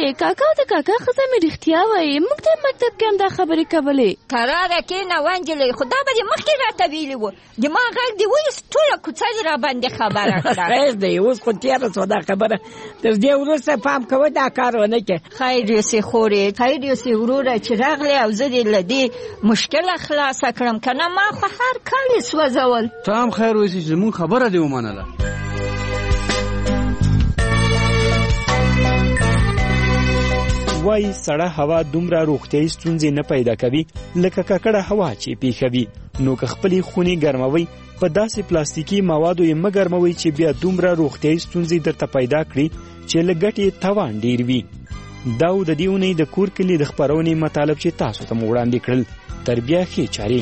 وکړې. کاکا د کاکا ښځه مې رښتیا وایي، موږ د مکتب کې هم دا خبرې کولې. کراره کېنه ونجلۍ، خو دا به دې مخکې راته ویلي وو. زما غږ دې ولې ټوله کوڅه دې راباندې خبره کړه. خیر دی، اوس خو تېره شوه دا خبره. تر دې وروسته پام کوه دا کار ونه کړې. خیر یوسې خورې، خیر یوسې وروره چې راغلی او زه دې له دې مشکله خلاصه کړم، که نه ما خو هر کال یې سوځول. ته هم خیر وایسې چې زمونږ خبره دې ومنله. وای سړه هوا دومره روغتیایي ستونزې نه پیدا کوي لکه ککړه هوا چې پیښوي. نو که خپلې خونې ګرموي په داسې پلاستیکي موادو یې مه ګرموئ چې بیا دومره روغتیایي ستونزې درته پیدا کړي چې له ګټې تاوان ډیر وي. دا د دې اونۍ د کور کلي د خپرونې مطالب چې تاسو ته مو وړاندې کړل. تر بیا ښې چارې.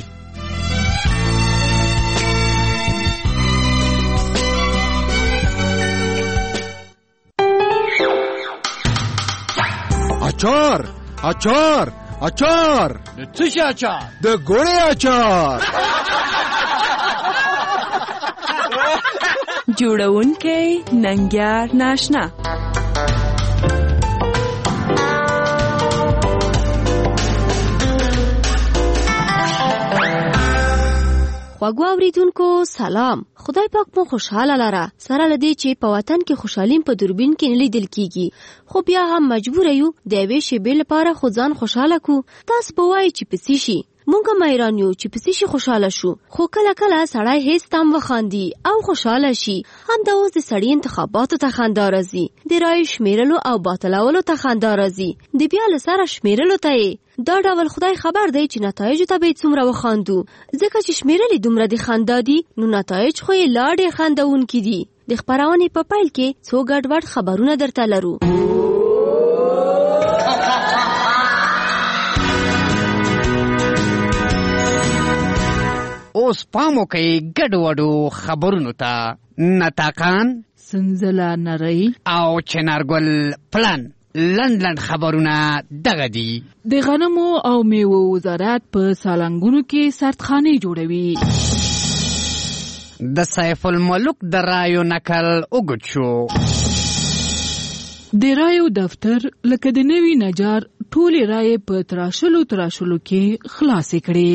اچار اچار اچار. د څه شي اچار؟ د ګوړې اچار. جوړونکی ننګیار ناشنا. خوږو اوریدونکو سلام. خدای پاک مو خوشحاله لره. سره لدی چې په وطن کې خوشحالیم په دوربین کې نه لیدل کیږي، خو بیا هم مجبور یو د یوې شیبې لپاره خو ځان خوشحاله کو. تاسو به وایي چې پسې شي، مونږ هم حیران یو چې پسې شي خوشحاله شو. خو کله کله سړی هیڅ تم وخاندي او خوشحاله شي. همدا اوس د سړي انتخاباتو ته خندا راځي، د رایو شمیرلو او باطلولو ته خندا راځي، د بیا له سره شمیرلو ته یې. دا ډول خدای خبر دی چې نتایجو ته به څومره وخاندو، ځکه چې شمیرلې دومره د خندا دي نو نتایج خو یې لا ډېر خندونکي دي. د خپرونې په پیل کې څو ګډوډ خبرونه درته لرو. اوس پام وکئ ګډوډو خبرونو ته. نتاقان، سنځله نری او چنارګل پلان. لند خبرونه دغه دي. د غنمو او میوو وزارت په سالنګونو کې سردخانې جوړوي. د سیف الملک د رایو نقل اوږد شو. د رایو دفتر لکه د نوي نجار ټولې رایې په تراشلو کې خلاصې کړې.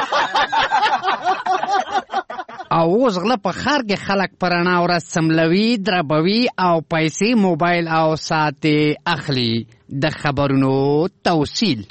او اوس غله په ښار کې خلک په رڼا ورځ سملوي، دربوي او پیسې موبایل او ساعت اخلي. د خبرونو توصیل.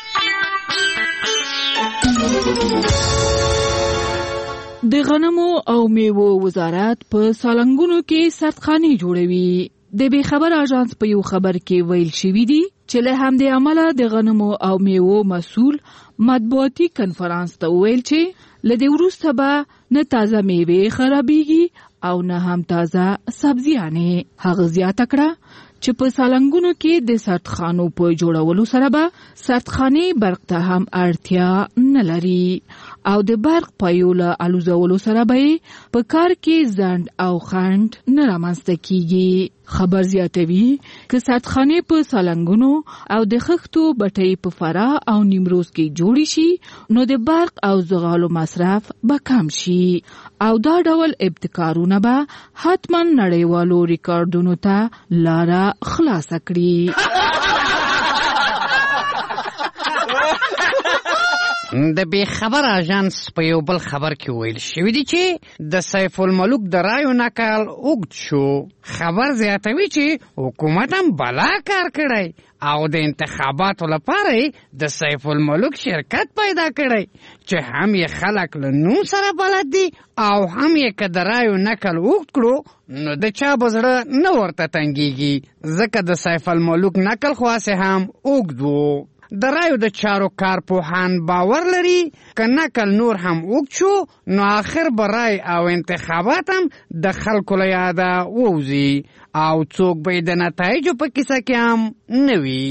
د غنمو او میوو وزارت په سالنګونو کې سردخانې جوړوي. د بې خبر اژانس په یو خبر کې ویل شوی دی چې له همدې عمله د غنمو او میوو مسؤل مطبوعاتي کنفرانس ته ویل چې له دې وروسته به نه تازه میوې خرابېږي او نه هم تازه سبزیانې. هغه زیاته کړه چې په سالنګونو کې د سردخانو په جوړولو سره به سردخانې برق ته هم اړتیا نه لري او د برق پایو له الوزولو سره به په کار کې ځنډ او خنډ نه رامنځته کیږي. خبر زیاتوي که سردخانې په سالنګونو او د خښتو بټۍ په فراه او نیمروز کې جوړې شي نو د برق او زغالو مصرف به کم شي او دا ډول ابتکارونه به حتما نړیوالو ریکارډونو ته لاره خلاصه کړي. د بې خبر اژانس په یو بل خبر کې ویل شوی دی چې د سیف الملک د رایو نقل اوږد شو. خبر زیاتوي چې حکومت هم بلا کار کړی او د انتخاباتو لپاره د سیف الملک شرکت پیدا کړی چې هم یې خلک له نوم سره بلد دي او هم یې که د رایو نقل اوږد کړو نو د چا به زړه نه ورته تنګېږي، ځکه د سیف الملک نقل خو هسې هم اوږد و. د رایو د چارو کارپوهان باور لري که نقل نور هم اوږد شو نو آخر به رای او انتخابات هم د خلکو له یاده ووځي او څوک به د نتایجو په کیسه کې هم نه وي.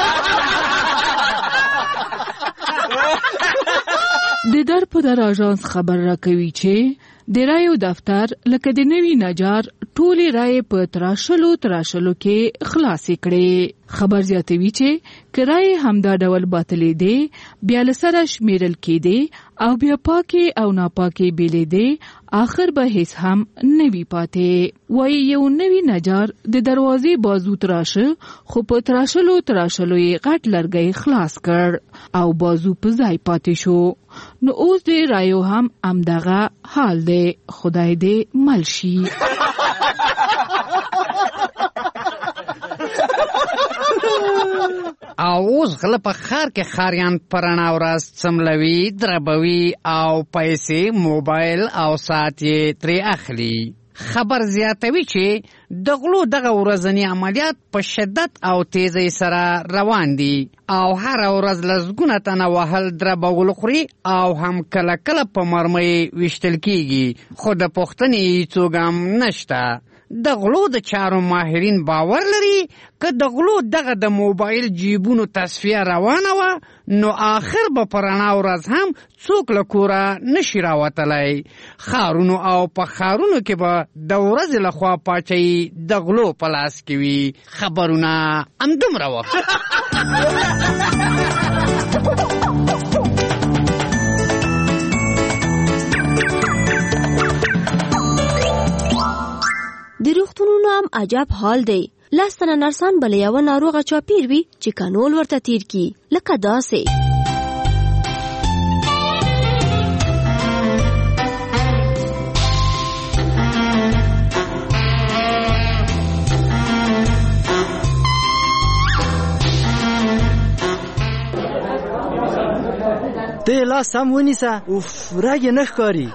د در په در اژانس خبر راکوي چې د رایو دفتر لکه د نوي نجار ټولې رایې په تراشلو کې خلاصې کړې. خبر زیاتوي چې کرای همدا ډول باطلې دي بیا لسره شمیرل کېدي او بیا پاکي او ناپاکي بیلې دي آخر به هیڅ هم نوي پاتې. وایي یو نوي نجار د دروازې بازو تراشه خو په تراشلو یې غټ لرګی خلاص کړ او بازو په ځای پاتې شو. نو اوس د رایو هم همدغه حال دی. خدای دې مل شي. او اوس غله په ښار کې ښاریان په رڼا ورځ څملوي، دربوي او پیسې، موبایل او ساعت یې ترې اخلي. خبر زیاتوي چې د غلو دغه ورځنی عملیات په شدت او تیزی سره روان دي او هر ورځ لسګونه تنه وهل دربول خوري او هم کله کله په مرمۍ ویشتل کیږي. خو د پوښتنې هیڅوک هم نشته. د غلو د چارو ماهرین باور لري که د غلو دغه د موبایل جیبونو تصفیه روانه وه نو آخر به په رڼا ورځ هم څوک له کوره نشي راوتلی. ښارونو او په ښارونو کې به د ورځې لخوا پاچاهي د غلو په لاس کې وي. خبرونه همدومره وه. د روغتونونو هم عجب حال دی. 10 تنه نرسان به له یوه ناروغه چاپیر وي چې کنول ورته تیر کی. لکه داسې ته لاس سم ونیسه. اوف راګې نه ښکاري.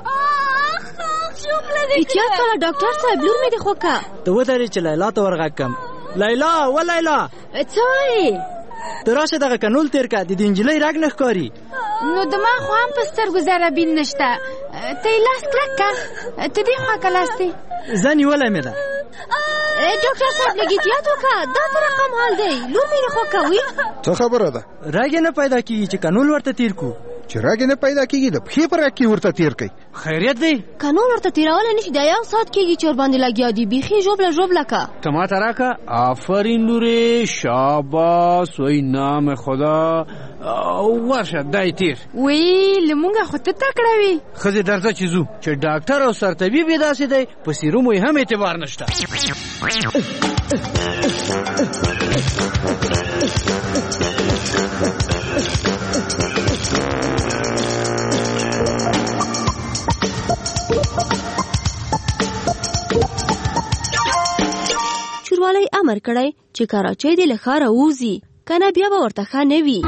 احتیاط کوه ډاکټر صاحب، لور مې دې خوکه. ته ودرې چې لیلا ته ورغږ کم. لیلا و لیلا څه وایې؟ ته راشه دغه کنول تیر که. د نجلۍ رګ نه ښکاري. نو د ما خو هم په سترګو ذره بین نشته. ته یې لاس کلک که. ته دې خوا که لاس دی. زه نیولی مې ده. ډاکټر صاحب لږ احتیاط وکړه. دا څه رقم حال دی؟ لور مې دې خوکه وي. څه خبره ده؟ رګ نه پیدا کېږي چې کنول ورته تیر کو. چې رګ نه پیدا کېږي د پښې په رګ کې ورته تیر کوي. خیریت دی؟ کنول ورته تیرولی نشي. دا 1 ساعت کېږي چې ورباندې لګیا دي. بیخي ژوبله که. ته ماته راکه. آفرین لورې، شاباس. وای نام خدا. ورشه دای تیر. وی لمونږه خو ته تکړه وي. ښځې درته چې ځو چې ډاکټر او سرطبیب یې داسې دی په سیرومو یې هم اعتبار نشته. چوروالی امر کړی چې کراچۍ دې له ښاره ووځي، کنه بیا به ورته ښه نه وي.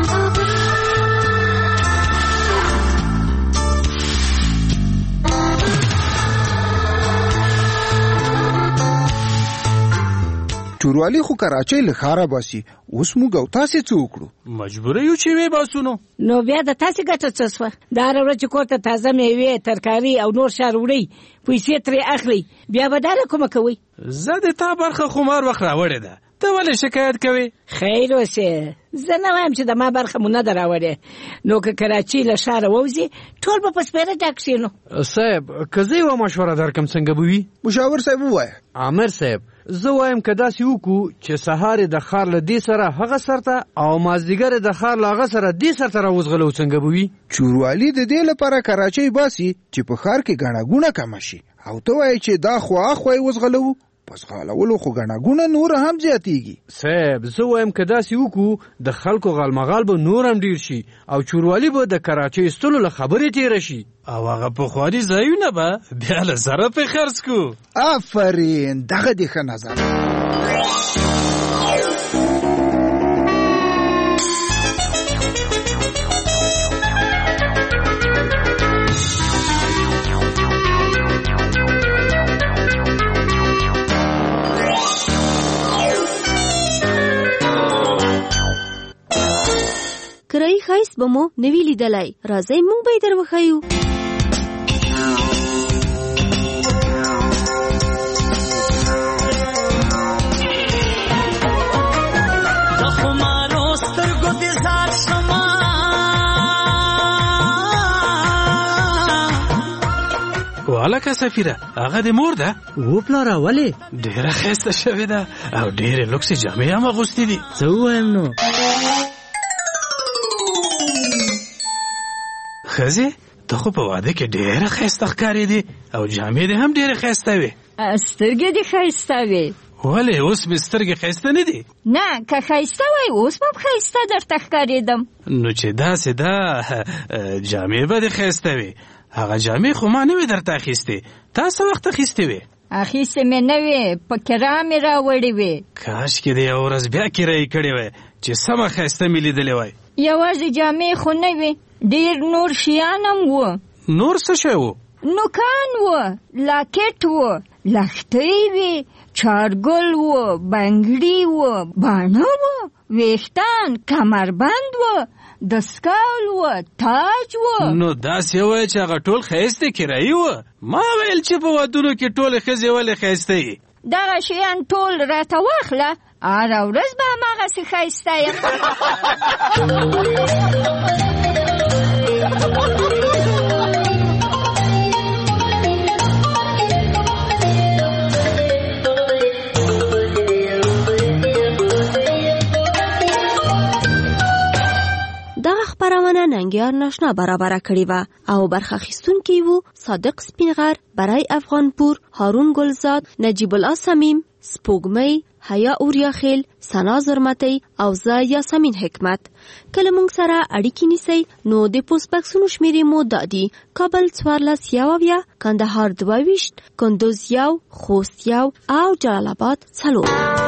چوروالی خو کراچۍ له ښاره باسي. اوس موږ او تاسې څه وکړو؟ مجبوره یو چې وی باسو. نو بیا د تاسې ګټه څه سوه؟ د هره ورځ چې کور ته تازه میوې، ترکاري او نور شیان وړئ، پیسې ترې اخلئ، بیا به دا له کومه کوئ؟ زه د تا برخه خمار وخت راوړې ده، ته ولې شکایت کوې؟ خیر اوسې، زه نه وایم چې د ما برخه مو نه ده راوړې. نو که کراچۍ له ښاره ووځي ټول به په سپېره ډک شي. نو صاحب که زه یوه مشوره درکم څنګه به وي؟ مشاور صاحب ووایه. عامر صاحب زه وایم که داسې وکړو چې سهار د ښار له دې سره هغه سر ته او مازدیګر د ښار له هغه سره دې سر ته راوځغلو، څنګه به وي؟ چوروالی د دې لپاره کراچۍ باسي چې په ښار کې ګڼه ګوڼه کمه شي، او ته وایې چې دا خوا اخوا یې وځغلوو. پس غالولو خو ګڼه ګوڼه نور هم زیاتېږي. صاحب زه وایم که داسې وکړو د خلکو غالمغال به نور هم ډېر شي او چوروالی به د کراچۍ ایستلو له خبرې تېره شي او هغه پخواني ځایونه به بیا له زره پې خرڅ کړو. آفرین، دغه دې ښه نظر. کرایي ښایست به مو نوي لیدلی. راځئ موږ به یې در وښیو. لکه سفیره هغه د مور ده؟ و پلاره ولې؟ ډېره ښایسته شوې ده او ډېرې لوکسې جامې هم اغوستې دي. څه ووایم نو؟ ښځې ته خو په واده کې ډېره ښایسته ښکارېدې او جامې دې هم ډېرې ښایسته وې. سترګې دې ښایسته وې. ولې اوس مې سترګې ښایسته نه دي؟ نه که ښایسته وای اوس به ښایسته درته ښکارېدم. نو چې داسې ده جامې به دې ښایسته وې. هغه جامې خو ما نه وې درته اخیستې. تا څه وخت اخیستې وې؟ اخیستې مې نه وې په کرا مې راوړې وې. کاشکې دې یوه ورځ بیا کرایې کړې وای چې سمه ښایسته مې لیدلې وای. یوازې جامې خو نه وې ډېر نور شیان هم وو. نور څه شی وو؟ نوکان وو، لاکټ وو، لښتۍ وې، چارګل وو، بنګړي وو، باڼه وو، ویښتان، کمربند وو، دستکال وو، تاج وو. نو داسې وایه چې هغه ټول ښایسته کرایي وو. ما ویل چې په ودونو کې ټولې ښځې ولې ښایسته یي. دغه شیان ټول راته واخله هره ورځ به هماغسې ښایسته یم. دغه خبرونه ننګیار ناشنا برابره کړې وه او برخه اخیستونکي وو صادق سپینغر، برای افغانپور، هارون ګلزاد، نجیب الله صمیم، سپوږمۍ، حیا اوریاخیل، سنا زرمتی او زه یاسمین حکمت. کله موږ سره اړیکې نیسئ نو د پوسټ بکسونو شمیرې مو دا دي: کابل 14 کندهار 22 کندوز 1 خوست 1 او جلال آباد 4.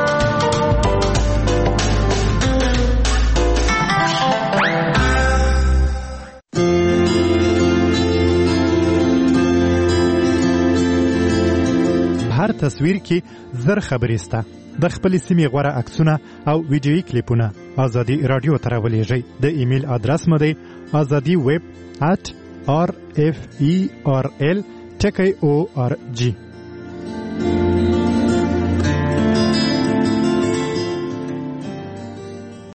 هر تصویر کې زر خبرې سته. د خپلې سیمې غوره عکسونه او ویډیویي کلیپونه ازادي راډیو ته راولېږئ. د ایمیل ادرس مو دی azadiweb@rferl.org.